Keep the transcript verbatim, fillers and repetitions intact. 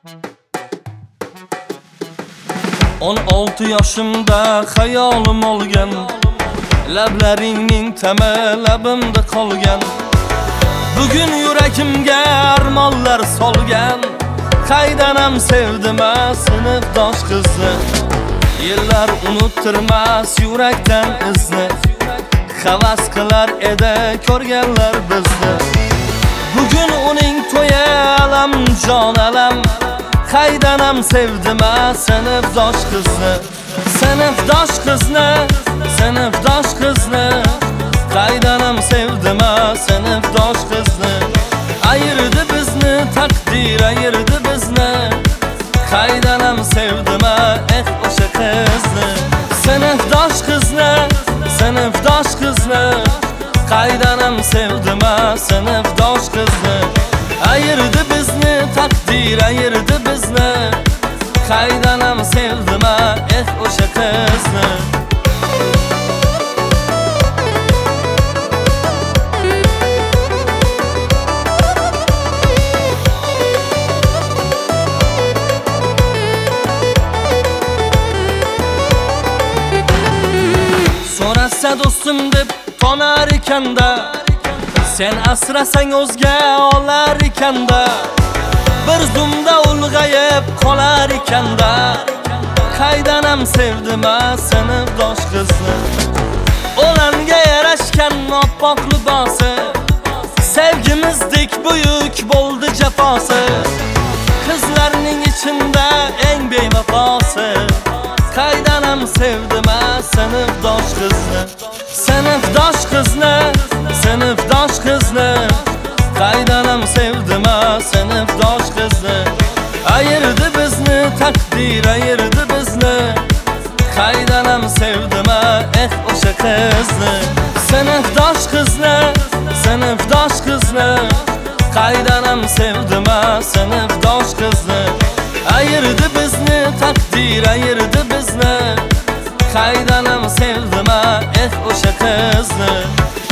o'n olti yoshimda xayolim olgan, lablaringning ta'mi labimda qolgan. Bugun yuragimga armonlar solgan, qaydanam sevdim sinfdosh qizni. Yillar unuttirmas yurakdan izni, havas qilar edi ko'rganlar bizni. Bugun uning to'yi alam jon alam, qaydanam sevdim sinfdosh qizni. Sinfdosh qizni, sinfdosh qizni, qaydanam sevdim sinfdosh qizni. Ayirdi bizni taqdir, ayirdi bizni, qaydanam sevdim eh o'sha qizni. Sinfdosh qizni, sinfdosh qizni, qaydanam sevdim sinfdosh qizni. Ayirdi bizni taqdir, ayirdi bizni, qaydanam sevdim eh o'sha qizni. So'rasa do'stim deb tonar ekanda, sen asrasang o'zga olar ekanda, bir zumda ulg'ayib qolar ekanda, qaydanam sevdim sinfdosh qizni. O'langa yarashgan oppoq libosi, sevgimizdek buyuk bo'ldi jafosi. Qizlarning ichida eng bevafosi, qaydanam sevdim sinfdosh qizni. Sinfdosh qizni, sinfdosh qizni, qaydanam sevdim sinfdosh qizni. Ayirdi bizni taqdir, ayirdi bizni, qaydanam sevdim eh o'sha qizni. Sinfdosh qizni, sinfdosh qizni, qaydanam sevdim sinfdosh qizni. Ayirdi bizni taqdir, ayirdi bizni, qaydanam sevdim eh o'sha qizni.